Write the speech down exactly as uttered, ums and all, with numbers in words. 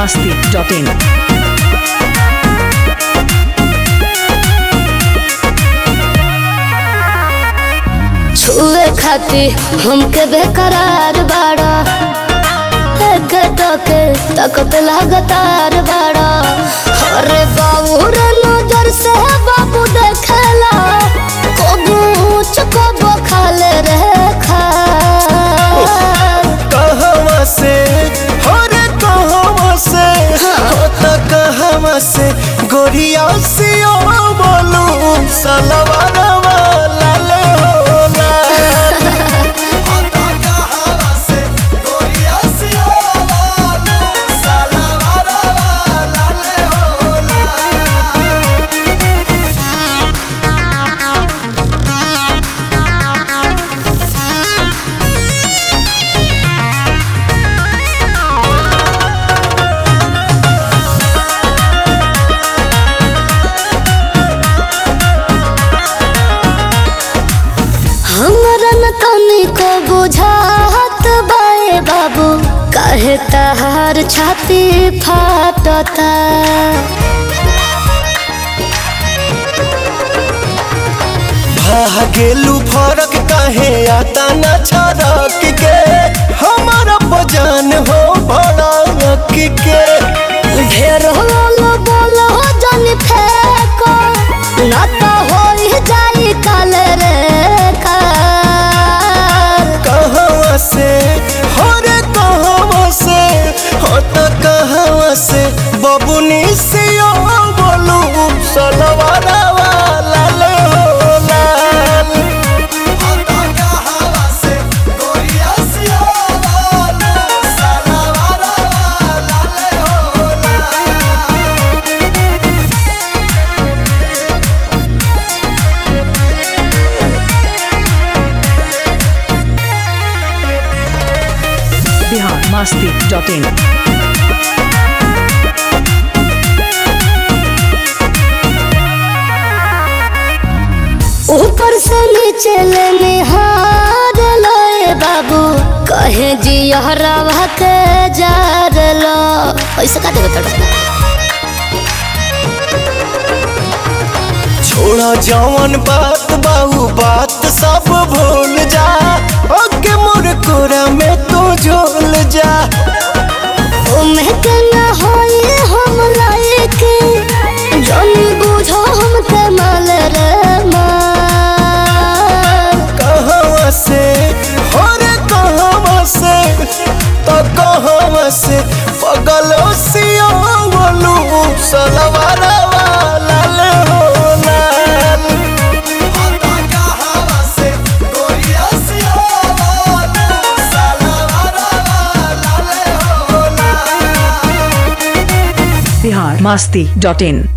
masti dot in. छुए खाती हमके बेकरार बाड़ा एक टके तकत लगातार बाड़ा। अरे बाबू रे नजर से बाबू देखेला कबू ऊंच कबू खाले रे खा कहवा से हो रे कहवा से हो त कहवा से गोरिया सियो बोलू सलवार वाला ले होला हो त कहवा से गोरिया सियो बोलू सलवार वाला ले होला। हमरा न तनिको बुझात बाए बाबू काहे तहार छाती फाटता। भागेलू फरक काहे आता न छरक के हमारा बजान हो भड़क के ढेर होलो बोलो जन फेको ना तो होई जाई काल रे कार। कहवा से हो रे कहवा से हो त कहवा से बबुनी सियो बोलू सलवार वाला ले होला हो त कहवा से गोरिया सियो बोलू सलवार वाला ले होला। Bihar masti dot in. ऊपर से नीचे ले निहार लोए बाबू कहे जी हरावा के जार लो ऐसे का देवे तड़का। छोड़ा जवन बात बाहू बात सब भूल जा ओके मोर कोरा में तू झोल जा। उम्र के न होई हम लायक जन बुझो हमके माल रे माल। कहवा से हो रे कहवा से तो कहवा से पगलो सियो बोलू सलवार वाला ले होला हो त कहवा से गोरिया सियो बोलू सलवार वाला ले होला। Bihar masti dot in.